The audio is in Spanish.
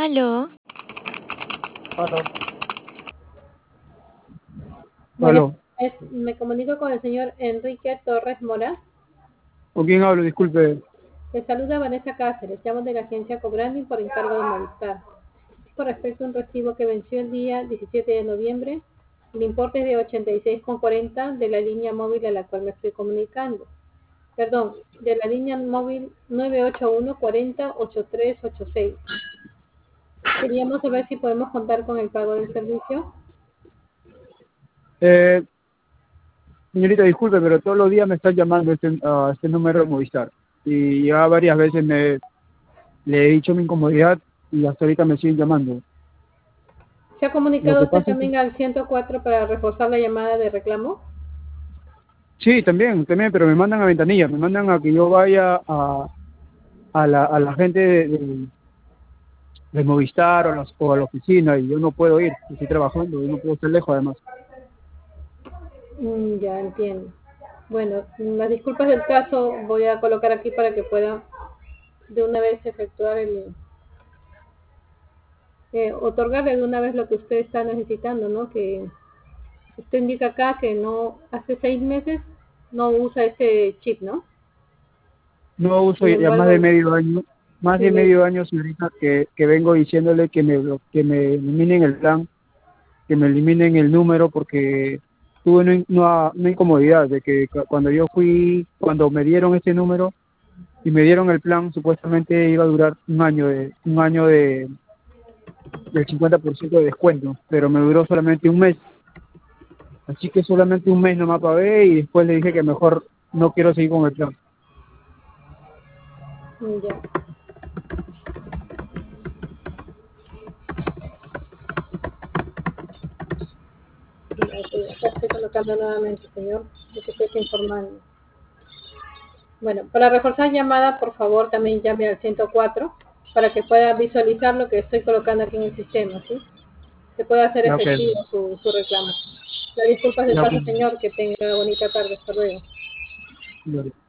Aló, Aló, Buenas aló. tardes, me comunico con el señor Enrique Torres Mora. ¿Con quién hablo? Disculpe. Le saluda Vanessa Cáceres, llamo de la agencia Cobranding por encargo de Movistar. Es con respecto a un recibo que venció el día 17 de noviembre. El importe es de 86,40 de la línea móvil a la cual me estoy comunicando. Perdón, de la línea móvil 981 40 8386. Queríamos saber si podemos contar con el pago del servicio. Eh, Señorita, disculpe, pero todos los días me están llamando a este número de Movistar. Y ya varias veces le he dicho mi incomodidad y hasta ahorita me siguen llamando. ¿Se ha Lo comunicado que usted pasa es que... también al 104 para reforzar la llamada de reclamo? Sí, también, pero me mandan a ventanilla, me mandan a que yo vaya a la gente de Movistar o a la oficina y yo no puedo ir, estoy trabajando y no puedo estar lejos además. Ya entiendo. Bueno, las disculpas del caso voy a colocar aquí para que pueda de una vez efectuar otorgarle de una vez lo que usted está necesitando, ¿no? Que usted indica acá que no, hace 6 meses no usa ese chip, ¿no? No uso Sin ya embargo, más sí de me, medio año, señorita, que vengo diciéndole que me eliminen el plan, que me eliminen el número porque tuve una incomodidad de que cuando me dieron este número y me dieron el plan, supuestamente iba a durar un año del 50% de descuento, pero me duró solamente un mes. Así que solamente un mes nomás pagué y después le dije que mejor no quiero seguir con el plan. ya. Acá estoy colocando nuevamente, señor, lo que usted está informando. Bueno, para reforzar llamada, por favor, también llame al 104 para que pueda visualizar lo que estoy colocando aquí en el sistema, ¿sí? Se puede hacer Ya, ok. efectivo su reclamo. Las disculpas del Ya, ok. paso, señor, que tenga bonita tarde. Hasta luego. Ya.